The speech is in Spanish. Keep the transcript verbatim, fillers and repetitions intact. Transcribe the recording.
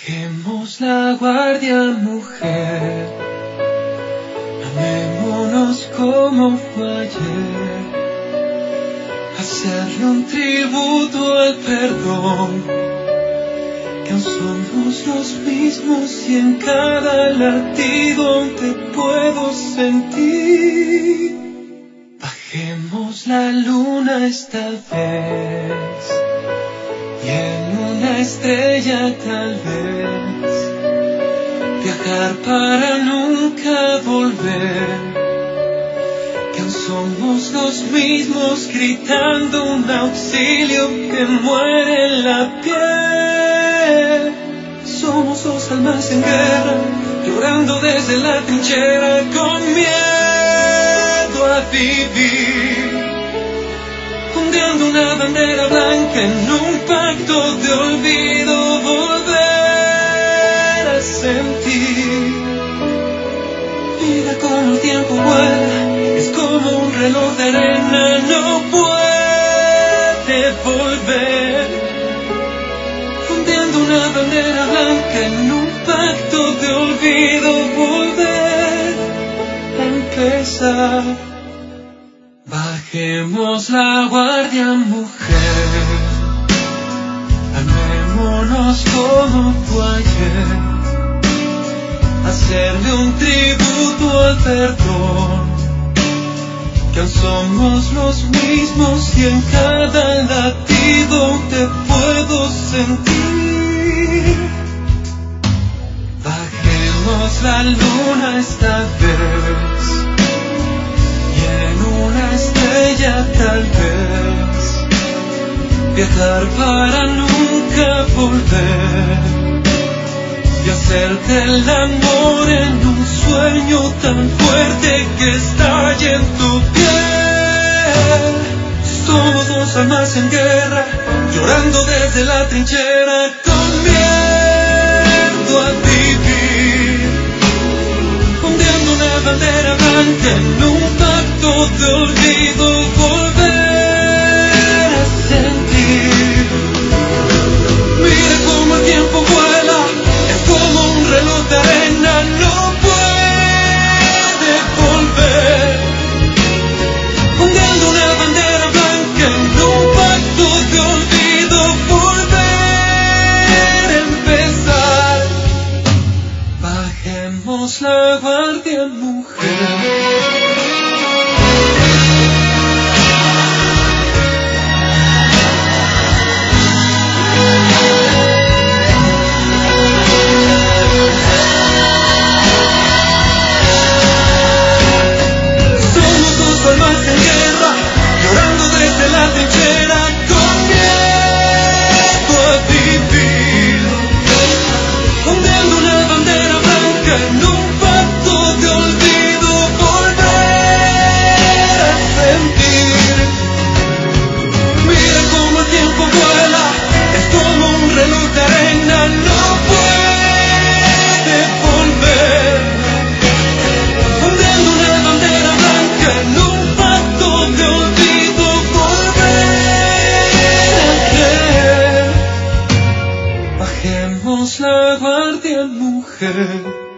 Bajemos la guardia, mujer, amémonos como fue ayer, hacerle un tributo al perdón, que aún somos los mismos y en cada latido te puedo sentir. Bajemos la luna esta vez, y en una estrella tal vez, viajar para nunca volver, que aún somos los mismos gritando un auxilio que muere en la piel. Somos dos almas en guerra, llorando desde la trinchera con miedo a vivir, ondeando una bandera blanca en un pacto de olvido, volver a sentir. Mira como el tiempo vuela, es como un reloj de arena, no puede volver, ondeando una bandera blanca en un pacto de olvido, volver a empezar. Bajemos la guardia, mujer, amémonos como fue ayer, hacerle un tributo al perdón, que aún somos los mismos y en cada latido te puedo sentir. Bajemos la luna esta vez, tal vez, viajar para nunca volver, y hacerte el amor en un sueño tan fuerte que estalle en tu piel. Somos dos almas en guerra, llorando desde la trinchera con miedo a vivir, ondeando una bandera blanca en un pacto de olvido, volver a sentir. Mira como el tiempo vuela, es como un reloj de arena, no puede volver, ondeando una bandera blanca en un pacto de olvido, volver a empezar. Bajemos la guardia, mujer. Bajemos la guardia, mujer.